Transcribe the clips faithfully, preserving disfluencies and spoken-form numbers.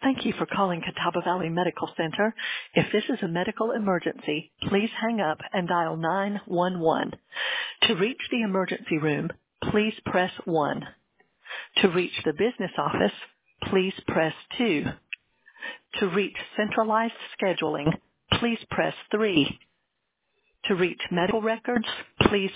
Thank you for calling Catawba Valley Medical Center. If this is a medical emergency, please hang up and dial nine one one. To reach the emergency room, please press one. To reach the business office, please press two. To reach centralized scheduling, please press three. To reach medical records, please.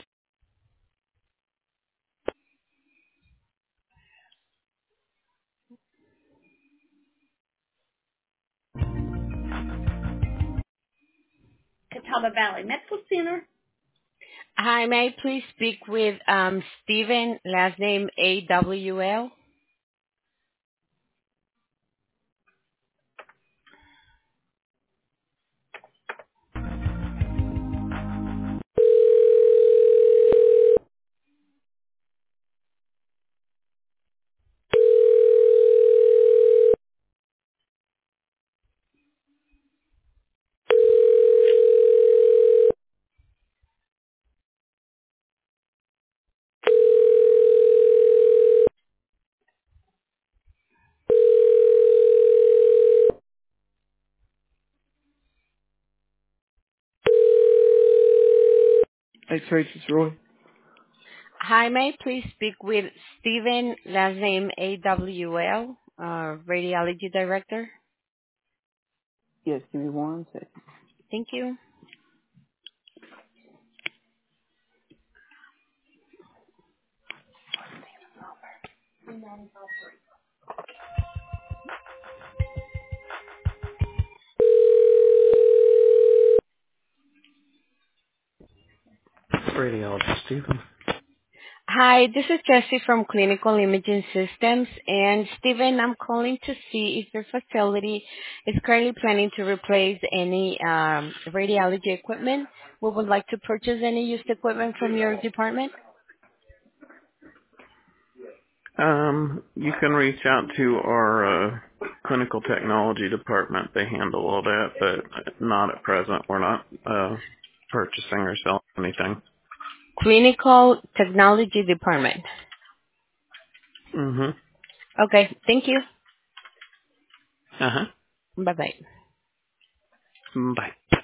Catawba Valley Medical Center. Hi, may I please speak with um, Stephen, last name A W L? X-ray, this is Roy. Hi, may I please speak with Stephen, last name A W L, uh, radiology director? Yes, give me one second. Thank you. Radiologist Stephen. Hi, this is Jessie from Clinical Imaging Systems, and Stephen, I'm calling to see if your facility is currently planning to replace any um, radiology equipment. We would like to purchase any used equipment from your department. Um, you can reach out to our uh, clinical technology department. They handle all that, but not at present. We're not uh, purchasing or selling anything. Clinical Technology Department. Mm-hmm. Okay, thank you. Uh-huh. Bye-bye. Bye.